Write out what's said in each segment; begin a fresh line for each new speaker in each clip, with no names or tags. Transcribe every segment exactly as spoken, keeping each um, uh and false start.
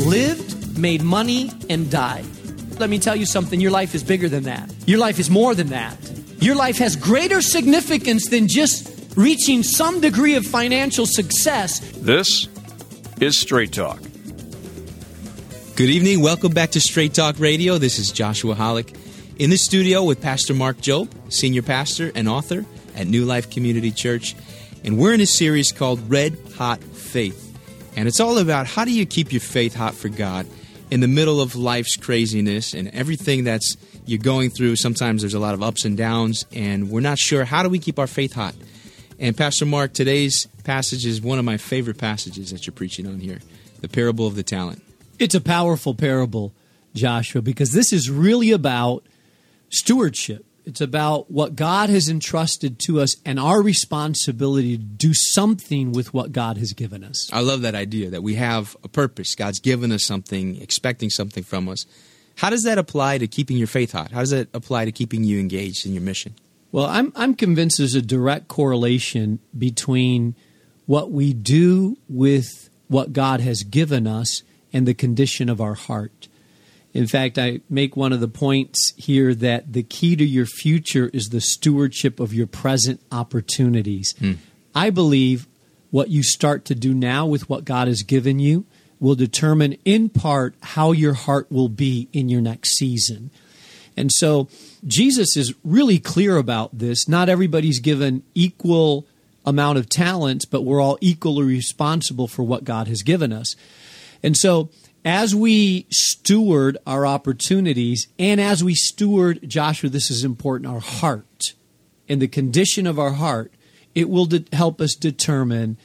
lived, made money, and died. Let me tell you something. Your life is bigger than that. Your life is more than that. Your life has greater significance than just reaching some degree of financial success.
This is Straight Talk.
Good evening. Welcome back to Straight Talk Radio. This is Joshua Hollick in the studio with Pastor Mark Jobe, senior pastor and author at New Life Community Church. And we're in a series called Red Hot Faith. And it's all about how do you keep your faith hot for God in the middle of life's craziness and everything that's you're going through. Sometimes there's a lot of ups and downs, and we're not sure how do we keep our faith hot. And Pastor Mark, today's passage is one of my favorite passages that you're preaching on here, the parable of the talent.
It's a powerful parable, Joshua, because this is really about stewardship. It's about what God has entrusted to us and our responsibility to do something with what God has given us.
I love that idea that we have a purpose. God's given us something, expecting something from us. How does that apply to keeping your faith hot? How does that apply to keeping you engaged in your mission?
Well, I'm I'm convinced there's a direct correlation between what we do with what God has given us and the condition of our heart. In fact, I make one of the points here that the key to your future is the stewardship of your present opportunities. Hmm. I believe what you start to do now with what God has given you will determine in part how your heart will be in your next season. And so Jesus is really clear about this. Not everybody's given equal amount of talents, but we're all equally responsible for what God has given us. And so as we steward our opportunities, and as we steward, Joshua, this is important, our heart, and the condition of our heart, it will de- help us determine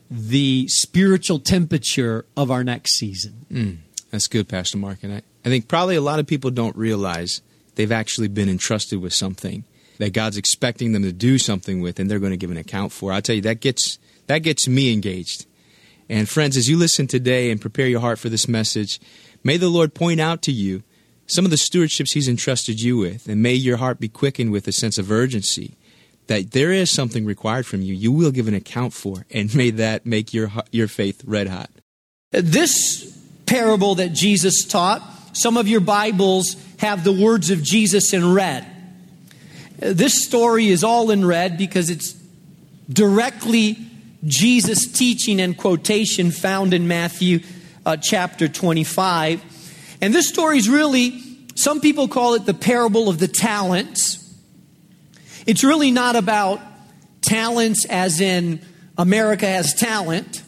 the spiritual temperature of our next season.
Mm, that's good, Pastor Mark. And I, I think probably a lot of people don't realize they've actually been entrusted with something that God's expecting them to do something with, and they're going to give an account for. I'll tell you, that gets that gets me engaged. And friends, as you listen today and prepare your heart for this message, may the Lord point out to you some of the stewardships He's entrusted you with, and may your heart be quickened with a sense of urgency that there is something required from you. You will give an account for, and may that make your your faith red hot.
This parable that Jesus taught, some of your Bibles have the words of Jesus in red. This story is all in red because it's directly Jesus' teaching and quotation found in Matthew uh, chapter twenty-five. And this story is really, some people call it the parable of the talents. It's really not about talents as in America has talent.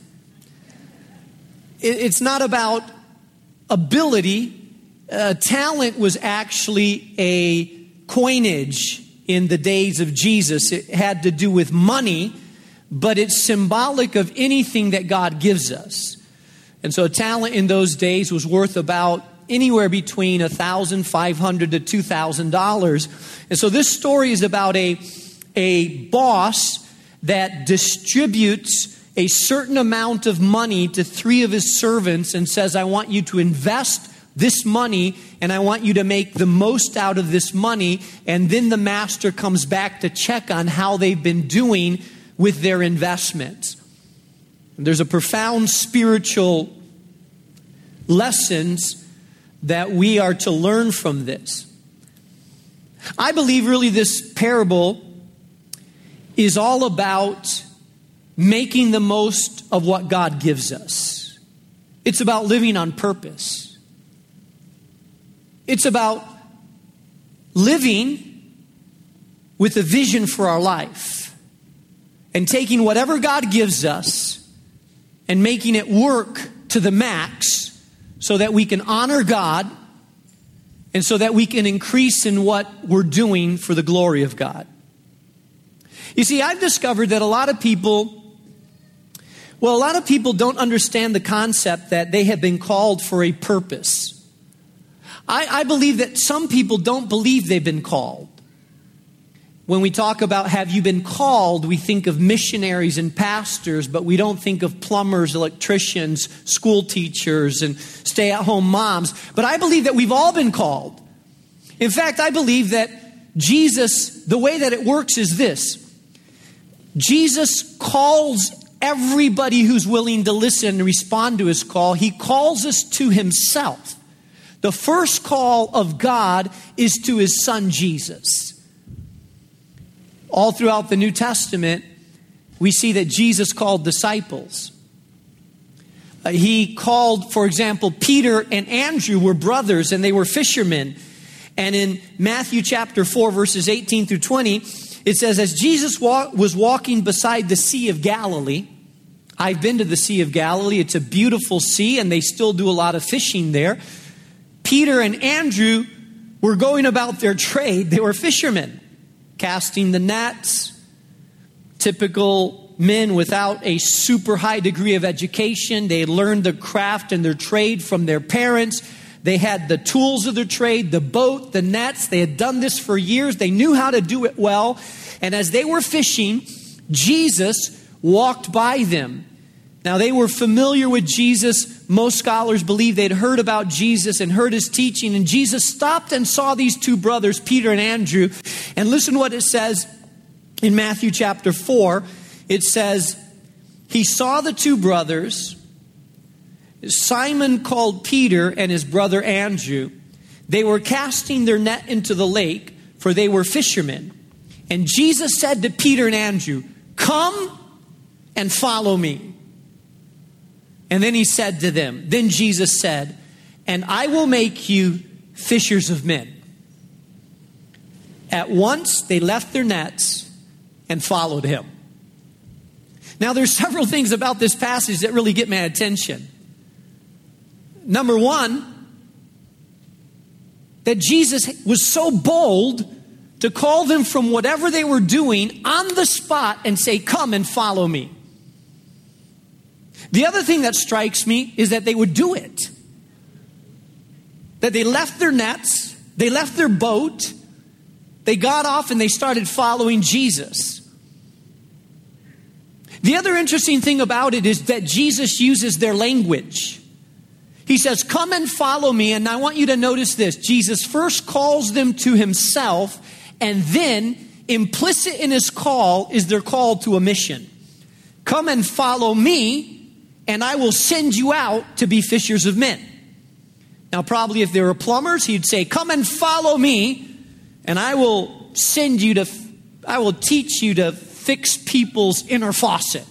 It, it's not about ability. Uh, talent was actually a coinage in the days of Jesus. It had to do with money, but it's symbolic of anything that God gives us. And so a talent in those days was worth about anywhere between one thousand five hundred dollars to two thousand dollars. And so this story is about a, a boss that distributes a certain amount of money to three of his servants and says, I want you to invest this money, and I want you to make the most out of this money. And then the master comes back to check on how they've been doing with their investments. There's a profound spiritual lessons that we are to learn from this. I believe really this parable is all about making the most of what God gives us. It's about living on purpose. It's about living with a vision for our life and taking whatever God gives us and making it work to the max so that we can honor God and so that we can increase in what we're doing for the glory of God. You see, I've discovered that a lot of people, well, a lot of people don't understand the concept that they have been called for a purpose. I, I believe that some people don't believe they've been called. When we talk about have you been called, we think of missionaries and pastors, but we don't think of plumbers, electricians, school teachers, and stay-at-home moms. But I believe that we've all been called. In fact, I believe that Jesus, the way that it works is this. Jesus calls everybody who's willing to listen and respond to his call. He calls us to himself. The first call of God is to his son Jesus. All throughout the New Testament, we see that Jesus called disciples. Uh, he called, for example, Peter and Andrew were brothers and they were fishermen. And in Matthew chapter four, verses eighteen through twenty, it says, as Jesus wa- was walking beside the Sea of Galilee, I've been to the Sea of Galilee. It's a beautiful sea and they still do a lot of fishing there. Peter and Andrew were going about their trade. They were fishermen, casting the nets. Typical men without a super high degree of education. They had learned the craft and their trade from their parents. They had the tools of their trade, the boat, the nets. They had done this for years. They knew how to do it well. And as they were fishing, Jesus walked by them. Now, they were familiar with Jesus. Most scholars believe they'd heard about Jesus and heard his teaching. And Jesus stopped and saw these two brothers, Peter and Andrew. And listen what it says in Matthew chapter four. It says, he saw the two brothers, Simon called Peter and his brother Andrew. They were casting their net into the lake, for they were fishermen. And Jesus said to Peter and Andrew, come and follow me. And then he said to them, then Jesus said, and I will make you fishers of men. At once they left their nets and followed him. Now there's several things about this passage that really get my attention. Number one, that Jesus was so bold to call them from whatever they were doing on the spot and say, come and follow me. The other thing that strikes me is that they would do it. That they left their nets, they left their boat, they got off and they started following Jesus. The other interesting thing about it is that Jesus uses their language. He says, come and follow me. And I want you to notice this. Jesus first calls them to himself, and then implicit in his call is their call to a mission. Come and follow me, and I will send you out to be fishers of men. Now, probably if there were plumbers, he'd say, come and follow me, and I will send you to, I will teach you to fix people's inner faucet.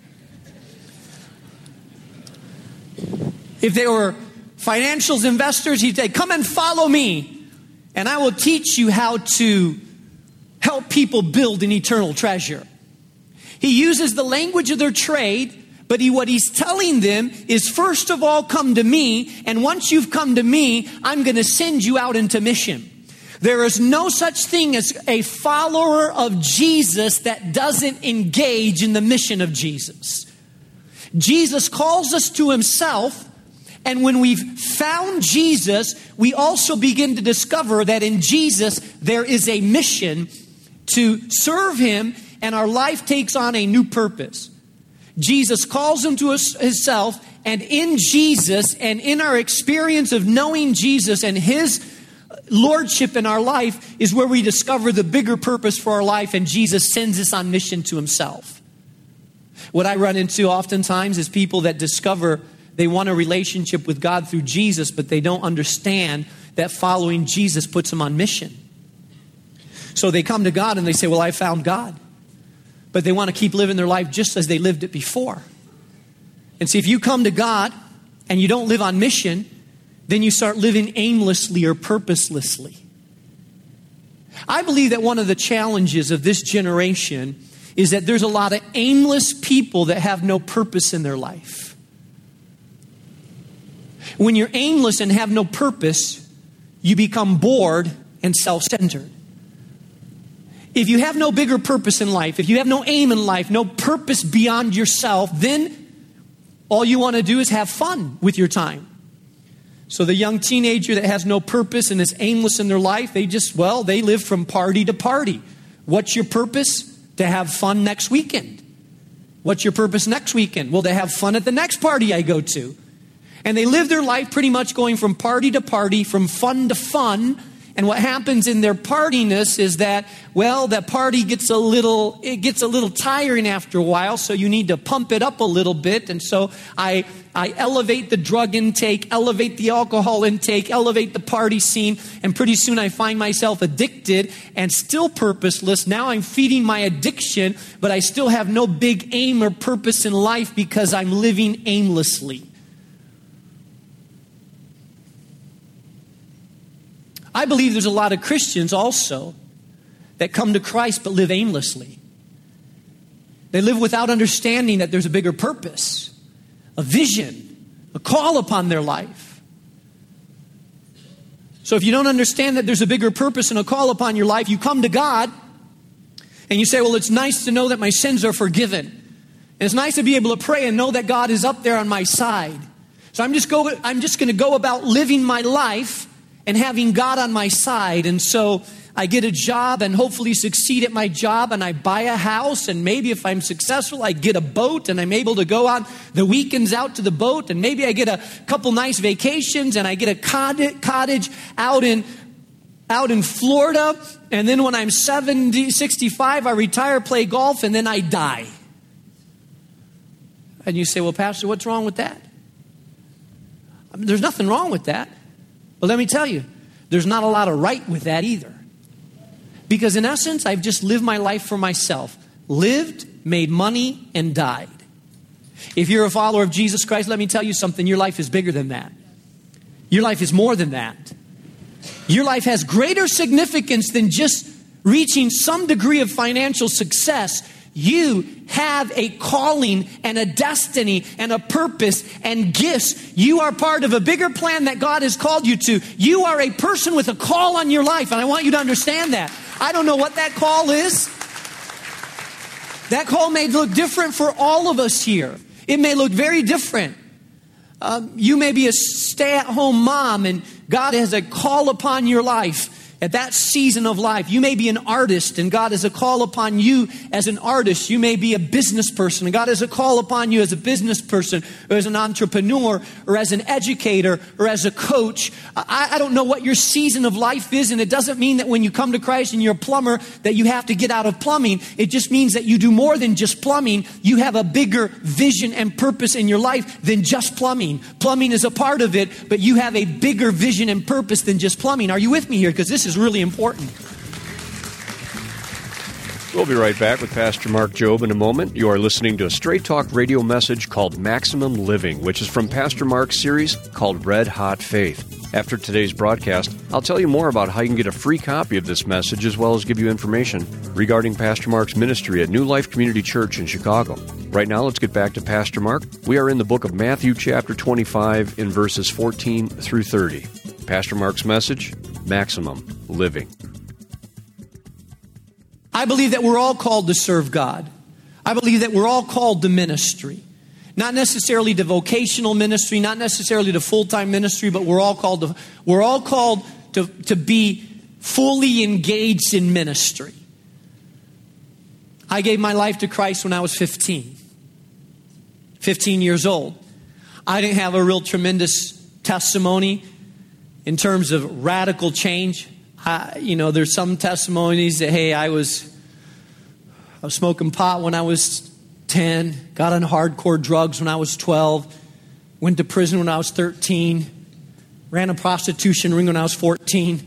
If they were financial investors, he'd say, come and follow me, and I will teach you how to help people build an eternal treasure. He uses the language of their trade, but he, what he's telling them is, first of all, come to me, and once you've come to me, I'm going to send you out into mission. There is no such thing as a follower of Jesus that doesn't engage in the mission of Jesus. Jesus calls us to himself, and when we've found Jesus, we also begin to discover that in Jesus there is a mission to serve him, and our life takes on a new purpose. Jesus calls him to himself, and in Jesus and in our experience of knowing Jesus and his lordship in our life is where we discover the bigger purpose for our life, and Jesus sends us on mission to himself. What I run into oftentimes is people that discover they want a relationship with God through Jesus, but they don't understand that following Jesus puts them on mission. So they come to God and they say, well, I found God. But they want to keep living their life just as they lived it before. And see, if you come to God and you don't live on mission, then you start living aimlessly or purposelessly. I believe that one of the challenges of this generation is that there's a lot of aimless people that have no purpose in their life. When you're aimless and have no purpose, you become bored and self-centered. If you have no bigger purpose in life, if you have no aim in life, no purpose beyond yourself, then all you want to do is have fun with your time. So the young teenager that has no purpose and is aimless in their life, they just, well, they live from party to party. What's your purpose? To have fun next weekend. What's your purpose next weekend? Well, to have fun at the next party I go to. And they live their life pretty much going from party to party, from fun to fun, And what happens in their partiness is that, well, that party gets a little, it gets a little tiring after a while, so you need to pump it up a little bit. And so I, I elevate the drug intake, elevate the alcohol intake, elevate the party scene, and pretty soon I find myself addicted and still purposeless. Now I'm feeding my addiction, but I still have no big aim or purpose in life because I'm living aimlessly. I believe there's a lot of Christians also that come to Christ but live aimlessly. They live without understanding that there's a bigger purpose, a vision, a call upon their life. So if you don't understand that there's a bigger purpose and a call upon your life, you come to God and you say, well, it's nice to know that my sins are forgiven. And it's nice to be able to pray and know that God is up there on my side. So I'm just go, I'm just going to go about living my life and having God on my side. And so I get a job and hopefully succeed at my job, and I buy a house, and maybe if I'm successful, I get a boat and I'm able to go on the weekends out to the boat, and maybe I get a couple nice vacations and I get a cottage out in out in Florida, and then when I'm seventy, sixty-five, I retire, play golf, and then I die. And you say, well, Pastor, what's wrong with that? I mean, there's nothing wrong with that. But let me tell you, there's not a lot of right with that either. Because in essence, I've just lived my life for myself. Lived, made money, and died. If you're a follower of Jesus Christ, let me tell you something. Your life is bigger than that. Your life is more than that. Your life has greater significance than just reaching some degree of financial success. You have a calling and a destiny and a purpose and gifts. You are part of a bigger plan that God has called you to. You are a person with a call on your life, and I want you to understand that. I don't know what that call is. That call may look different for all of us here. It may look very different. Um, you may be a stay-at-home mom, and God has a call upon your life. At that season of life, you may be an artist, and God has a call upon you as an artist. You may be a business person, and God has a call upon you as a business person, or as an entrepreneur, or as an educator, or as a coach. I, I don't know what your season of life is, and it doesn't mean that when you come to Christ and you're a plumber that you have to get out of plumbing. It just means that you do more than just plumbing. You have a bigger vision and purpose in your life than just plumbing. Plumbing is a part of it, but you have a bigger vision and purpose than just plumbing. Are you with me here? Because this is really important.
We'll be right back with Pastor Mark Jobe in a moment. You are listening to a Straight Talk radio message called Maximum Living, which is from Pastor Mark's series called Red Hot Faith. After today's broadcast, I'll tell you more about how you can get a free copy of this message, as well as give you information regarding Pastor Mark's ministry at New Life Community Church in Chicago. Right now, let's get back to Pastor Mark. We are in the book of Matthew, chapter twenty-five, in verses fourteen through thirty. Pastor Mark's message, Maximum Living.
I believe that we're all called to serve God. I believe that we're all called to ministry. Not necessarily to vocational ministry, not necessarily to full-time ministry, but we're all called to we're all called to, to be fully engaged in ministry. I gave my life to Christ when I was fifteen. fifteen years old. I didn't have a real tremendous testimony in terms of radical change. I, you know, there's some testimonies that, hey, I was, I was smoking pot when I was ten, got on hardcore drugs when I was twelve, went to prison when I was thirteen, ran a prostitution ring when I was fourteen,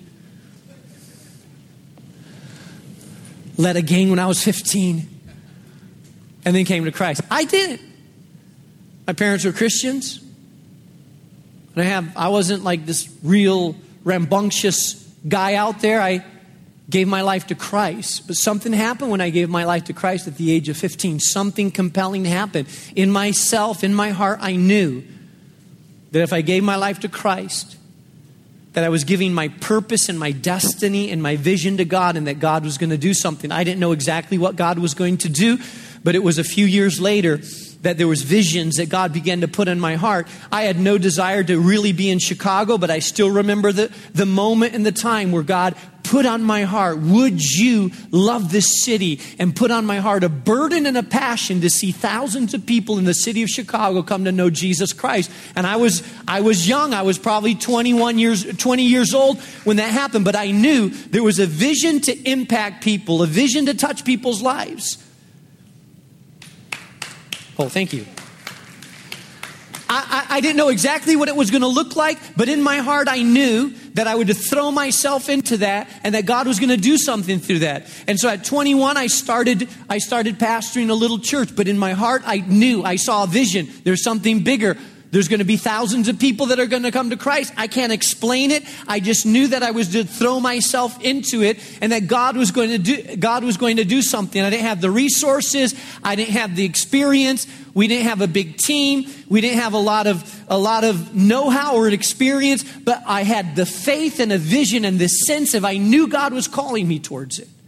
led a gang when I was fifteen, and then came to Christ. I didn't. My parents were Christians. And I have, I wasn't like this real rambunctious guy out there. I gave my life to Christ. But something happened when I gave my life to Christ at the age of fifteen. Something compelling happened. In myself, in my heart, I knew that if I gave my life to Christ, that I was giving my purpose and my destiny and my vision to God, and that God was going to do something. I didn't know exactly what God was going to do, but it was a few years later that there was visions that God began to put in my heart. I had no desire to really be in Chicago, but I still remember the, the moment and the time where God put on my heart, would you love this city? And put on my heart a burden and a passion to see thousands of people in the city of Chicago come to know Jesus Christ. And I was I was young. I was probably twenty-one years, twenty years old when that happened. But I knew there was a vision to impact people, a vision to touch people's lives. Oh, thank you. I, I, I didn't know exactly what it was going to look like, but in my heart I knew that I would throw myself into that and that God was going to do something through that. And so at twenty-one, I started I started pastoring a little church, but in my heart I knew, I saw a vision. There's something bigger. There's going to be thousands of people that are going to come to Christ. I can't explain it. I just knew that I was to throw myself into it and that God was going to do, God was going to do something. I didn't have the resources. I didn't have the experience. We didn't have a big team. We didn't have a lot of, a lot of know-how or experience, but I had the faith and a vision and the sense of I knew God was calling me towards it.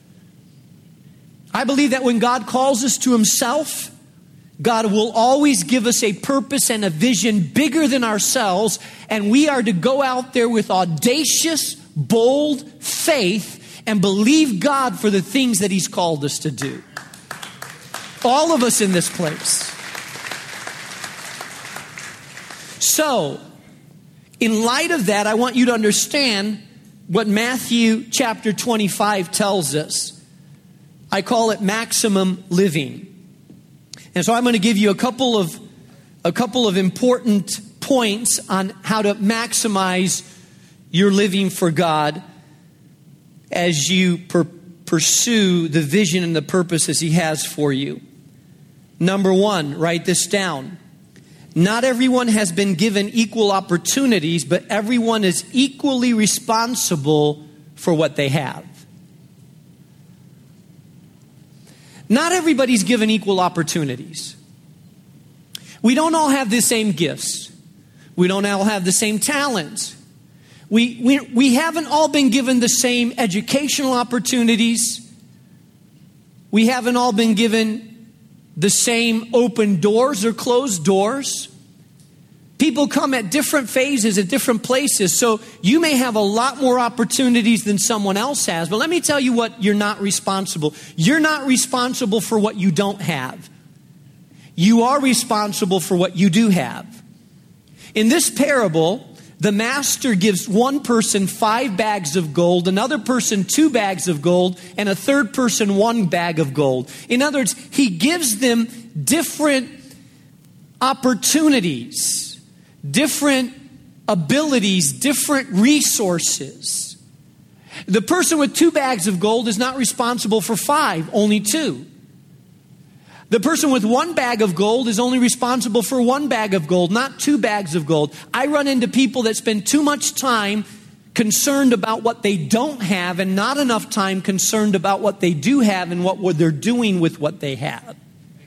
I believe that when God calls us to himself, God will always give us a purpose and a vision bigger than ourselves, and we are to go out there with audacious, bold faith and believe God for the things that he's called us to do. All of us in this place. So, in light of that, I want you to understand what Matthew chapter twenty-five tells us. I call it maximum living. And so I'm going to give you a couple of a couple of important points on how to maximize your living for God as you per- pursue the vision and the purposes he has for you. Number one, write this down. Not everyone has been given equal opportunities, but everyone is equally responsible for what they have. Not everybody's given equal opportunities. We don't all have the same gifts. We don't all have the same talents. We, we, we haven't all been given the same educational opportunities. We haven't all been given the same open doors or closed doors. People come at different phases, at different places. So you may have a lot more opportunities than someone else has. But let me tell you what you're not responsible. You're not responsible for what you don't have. You are responsible for what you do have. In this parable, the master gives one person five bags of gold, another person two bags of gold, and a third person one bag of gold. In other words, he gives them different opportunities. Different abilities, different resources. The person with two bags of gold is not responsible for five, only two. The person with one bag of gold is only responsible for one bag of gold, not two bags of gold. I run into people that spend too much time concerned about what they don't have and not enough time concerned about what they do have and what they're doing with what they have.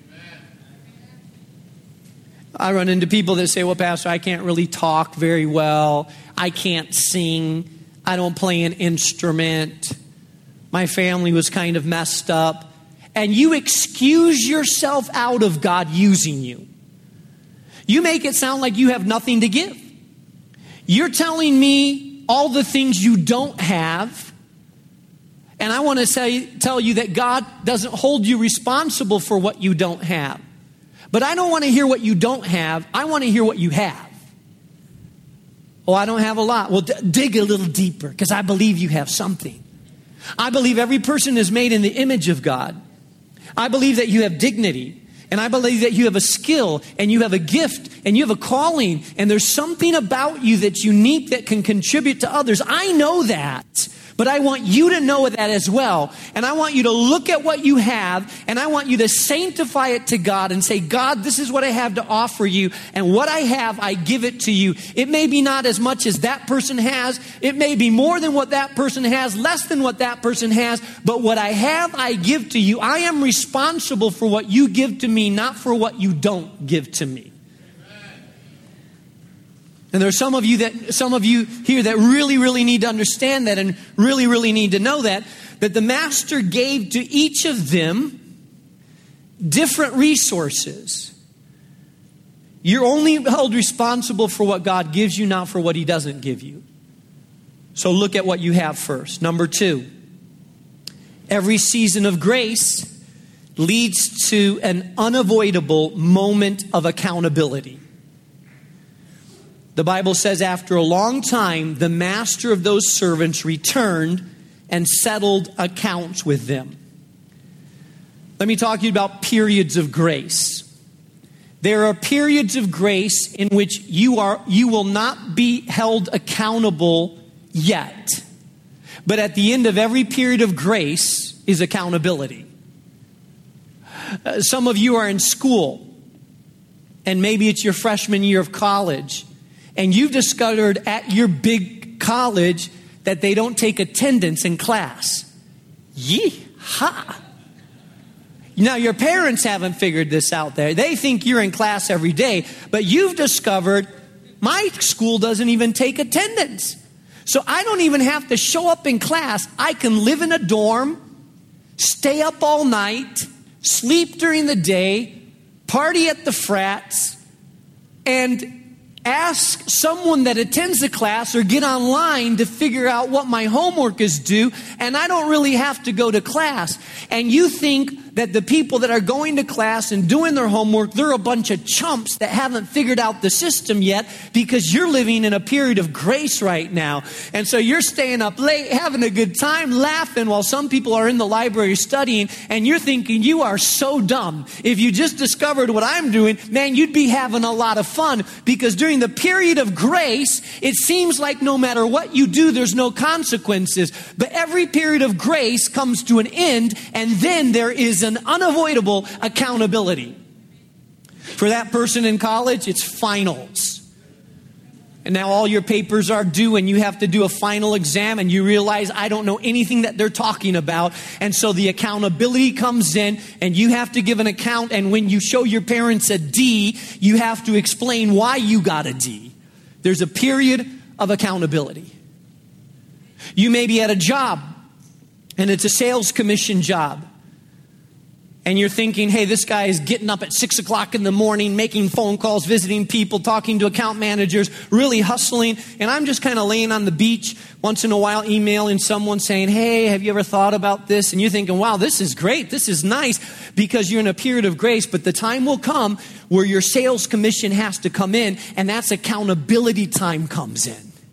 I run into people that say, well, Pastor, I can't really talk very well. I can't sing. I don't play an instrument. My family was kind of messed up. And you excuse yourself out of God using you. You make it sound like you have nothing to give. You're telling me all the things you don't have. And I want to say, tell you that God doesn't hold you responsible for what you don't have. But I don't want to hear what you don't have. I want to hear what you have. Oh, I don't have a lot. Well, d- dig a little deeper because I believe you have something. I believe every person is made in the image of God. I believe that you have dignity. And I believe that you have a skill and you have a gift and you have a calling. And there's something about you that's unique that can contribute to others. I know that. But I want you to know that as well. And I want you to look at what you have and I want you to sanctify it to God and say, God, this is what I have to offer you. And what I have, I give it to you. It may be not as much as that person has. It may be more than what that person has, less than what that person has. But what I have, I give to you. I am responsible for what you give to me, not for what you don't give to me. And there are some of you that, some of you here that really, really need to understand that and really, really need to know that, that the master gave to each of them different resources. You're only held responsible for what God gives you, not for what he doesn't give you. So look at what you have first. Number two, every season of grace leads to an unavoidable moment of accountability. The Bible says after a long time, the master of those servants returned and settled accounts with them. Let me talk to you about periods of grace. There are periods of grace in which you are you will not be held accountable yet. But at the end of every period of grace is accountability. Uh, some of you are in school, and maybe it's your freshman year of college, and you've discovered at your big college that they don't take attendance in class. Yee-ha! Now, your parents haven't figured this out there. They think you're in class every day, but you've discovered my school doesn't even take attendance. So I don't even have to show up in class. I can live in a dorm, stay up all night, sleep during the day, party at the frats, and ask someone that attends the class or get online to figure out what my homework is due, and I don't really have to go to class. And you think that the people that are going to class and doing their homework, they're a bunch of chumps that haven't figured out the system yet because you're living in a period of grace right now. And so you're staying up late, having a good time, laughing while some people are in the library studying, and you're thinking you are so dumb. If you just discovered what I'm doing, man, you'd be having a lot of fun, because during the period of grace, it seems like no matter what you do, there's no consequences. But every period of grace comes to an end, and then there is an unavoidable accountability. For that person in college, it's finals. And now all your papers are due, and you have to do a final exam, and you realize I don't know anything that they're talking about. And so the accountability comes in, and you have to give an account. And when you show your parents a D, you have to explain why you got a D. There's a period of accountability. You may be at a job, and it's a sales commission job. And you're thinking, hey, this guy is getting up at six o'clock in the morning, making phone calls, visiting people, talking to account managers, really hustling. And I'm just kind of laying on the beach once in a while, emailing someone saying, hey, have you ever thought about this? And you're thinking, wow, this is great. This is nice, because you're in a period of grace. But the time will come where your sales commission has to come in, and that's accountability time comes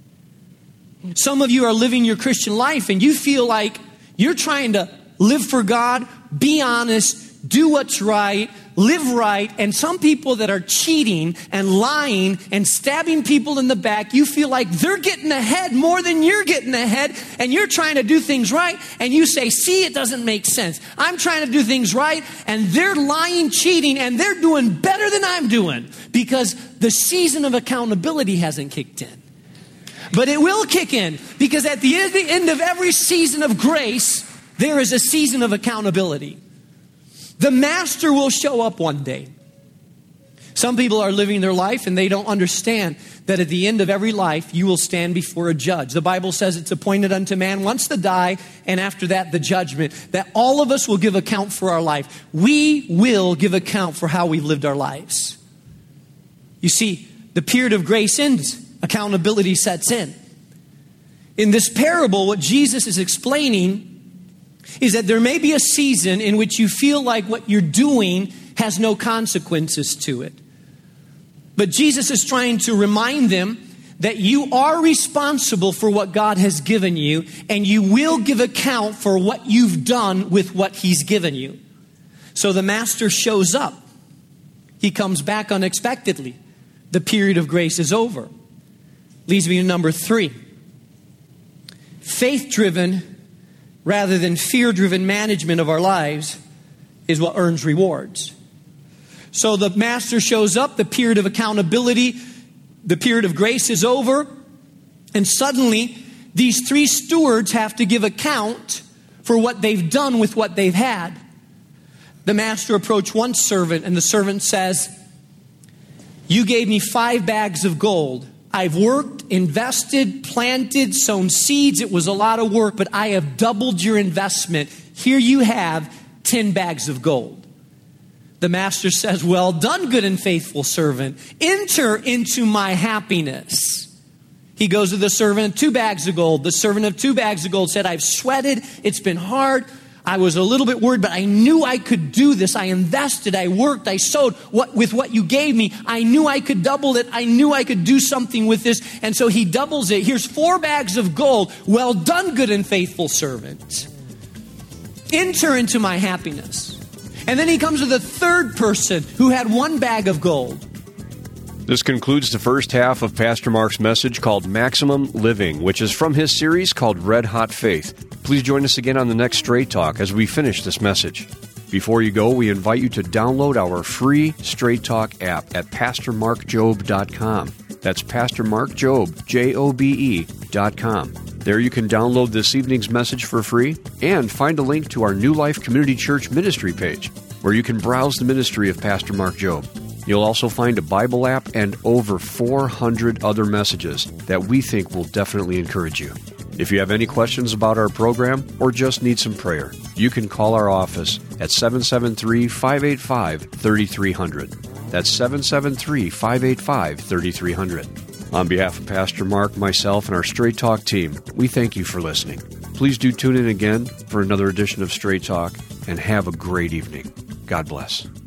in. Some of you are living your Christian life, and you feel like you're trying to live for God, be honest, do what's right, live right. And some people that are cheating and lying and stabbing people in the back, you feel like they're getting ahead more than you're getting ahead, and you're trying to do things right, and you say, see, it doesn't make sense. I'm trying to do things right, and they're lying, cheating, and they're doing better than I'm doing, because the season of accountability hasn't kicked in. But it will kick in, because at the end of every season of grace, there is a season of accountability. The master will show up one day. Some people are living their life and they don't understand that at the end of every life, you will stand before a judge. The Bible says it's appointed unto man once to die, and after that, the judgment. That all of us will give account for our life. We will give account for how we lived our lives. You see, the period of grace ends. Accountability sets in. In this parable, what Jesus is explaining is that there may be a season in which you feel like what you're doing has no consequences to it. But Jesus is trying to remind them that you are responsible for what God has given you, and you will give account for what you've done with what He's given you. So the master shows up. He comes back unexpectedly. The period of grace is over. Leads me to number three. Faith-driven rather than fear-driven management of our lives is what earns rewards. So the master shows up, the period of accountability, the period of grace is over, and suddenly these three stewards have to give account for what they've done with what they've had. The master approached one servant, and the servant says, you gave me five bags of gold. I've worked, invested, planted, sown seeds. It was a lot of work, but I have doubled your investment. Here you have ten bags of gold. The master says, well done, good and faithful servant. Enter into my happiness. He goes to the servant of two bags of gold. The servant of two bags of gold said, I've sweated. It's been hard. I was a little bit worried, but I knew I could do this. I invested, I worked, I sowed what, with what you gave me. I knew I could double it. I knew I could do something with this. And so he doubles it. Here's four bags of gold. Well done, good and faithful servant. Enter into my happiness. And then he comes to the third person who had one bag of gold.
This concludes the first half of Pastor Mark's message called Maximum Living, which is from his series called Red Hot Faith. Please join us again on the next Straight Talk as we finish this message. Before you go, we invite you to download our free Straight Talk app at pastor mark jobe dot com. That's Pastor Mark Jobe, J O B E, dot com. There you can download this evening's message for free and find a link to our New Life Community Church ministry page, where you can browse the ministry of Pastor Mark Jobe. You'll also find a Bible app and over four hundred other messages that we think will definitely encourage you. If you have any questions about our program or just need some prayer, you can call our office at seven seven three, five eight five, three three zero zero. That's seven seven three, five eight five, three three zero zero. On behalf of Pastor Mark, myself, and our Straight Talk team, we thank you for listening. Please do tune in again for another edition of Straight Talk, and have a great evening. God bless.